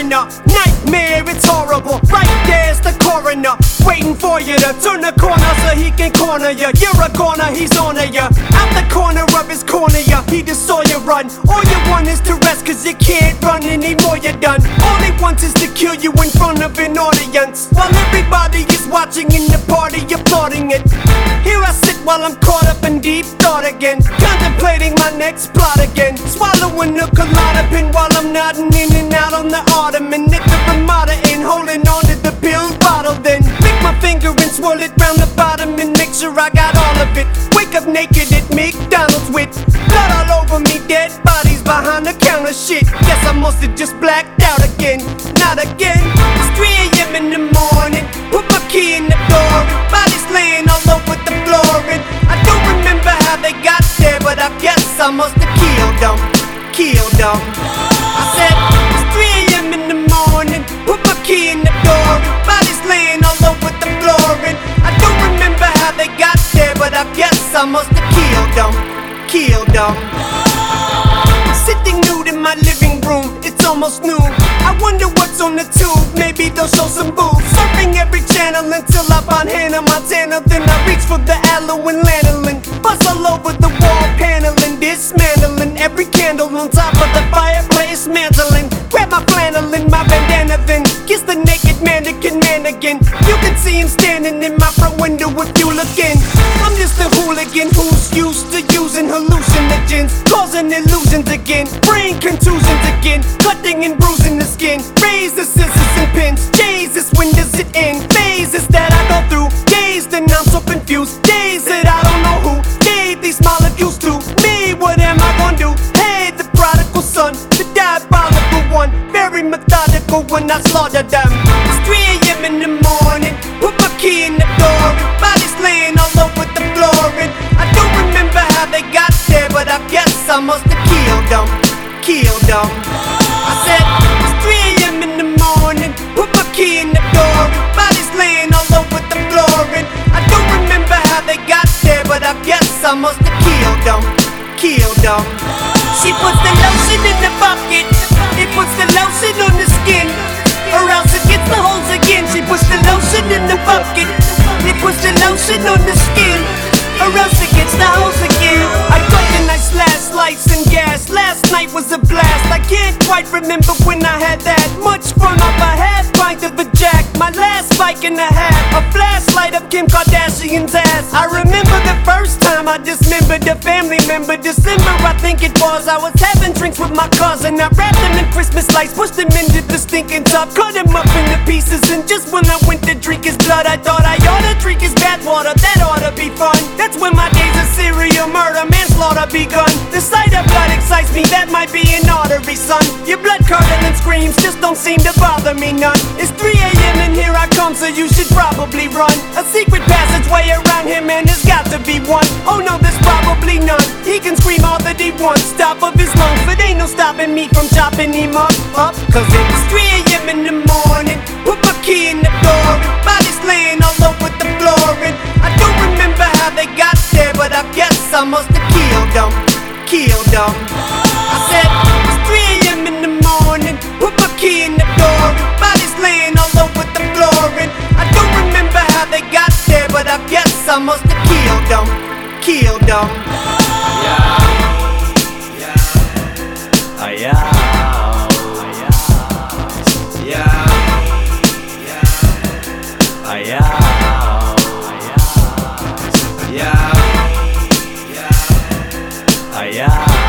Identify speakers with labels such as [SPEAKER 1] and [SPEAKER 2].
[SPEAKER 1] foreigner. Nightmare, it's horrible. Right there's the coroner, waiting for you to turn the corner so he can corner you. You're a goner, he's on ya. Out the corner of his corner, he just saw you run. All you want is to rest, cause you can't run anymore, you're done. All he wants is to kill you in front of an audience, while everybody is watching in the party, applauding it. Here I sit while I'm caught up in deep thought again, contemplating my next plot again. Swallowing a Klonopin while I'm nodding in and out on the ottoman at the Ramada Inn, holding on to the pill bottle. Then lick my finger and swirl it round the bottom and make sure I got all of it. Wake up naked at McDonald's with blood all over me, dead bodies behind the counter. Shit, guess I must have just blacked out again. Not again. It's 3 a.m. in the morning, put my key in the door and bodies laying all over the floor. And I don't remember how they got there, but I guess I must have killed them. I said, it's 3 a.m. in the morning, put my key in the door and bodies laying all over the floor. And I don't remember how they got there, but I guess I must have killed them. Sitting nude in my living room, it's almost noon. I wonder what's on the tube, maybe they'll show some boobs. Surfing every channel until I find Hannah Montana. Then I reach for the aloe and lanolin, buzz all over the wall paneling, dismantling every candle on top of the fireplace, mantling. Grab my flannel and my bandana, then kiss the naked mannequin man again. You can see him standing in my front window if you look in. I'm just a hooligan who's used to using hallucinogens, causing illusions again, brain contusions again, cutting and bruising the skin. Razor, scissors and pins, Jesus, when does it end? Phases that I go through, days that I'm so confused, days that I don't know who gave these molecules to me. What am I gonna do? Hey, the prodigal son, the diabolical one, very methodical when I slaughter them. It's 3 a.m. in the morning, put my key in the door and bodies laying all over the floor. And I don't remember how they got there, but I guess I must have killed them. I said, it's 3 a.m. in the morning, put my key in the door and bodies laying all over the floor. And I don't remember how they got there, but I guess I must have killed them. She puts the lotion in the bucket, it puts the lotion on the skin, or else it gets the holes again. She puts the lotion in the bucket, it puts the lotion on the skin, or else it gets the holes again. I got the nice last lights and gas. Last night was a blast. I can't quite remember when I had that much fun off a half pint of a jack. My last bike and a half, a flashlight of Kim Kardashian's ass. I remember the first time I dismembered a family member. December, I think it was. I was having drinks with my cousin. I wrapped them in Christmas lights, pushed them into the stinking tub, cut him up into pieces. And just when I went to drink his blood, I thought I ought to drink his bathwater. That ought to be fun. That's when my days of serial murder, manslaughter begun. The sight of blood excites me, that might be an artery, son. Your blood curdling screams just don't seem to bother me none. It's 3 a.m. and here I come, so you should probably run. A secret passageway around here, man, there's got to be one. Oh no, there's probably none. He can scream all that he wants, top of his lungs, but ain't no stopping me from chopping him up. Cause it's 3 a.m. in the morning, put my key in the door and bodies laying all over the floor. And I don't remember how they got there, but I guess I must have killed them. I said, it's 3 a.m. in the morning, put my key in the door and bodies laying all over the floor. And I don't remember how they got there, but I guess I must have killed them.
[SPEAKER 2] Yeah.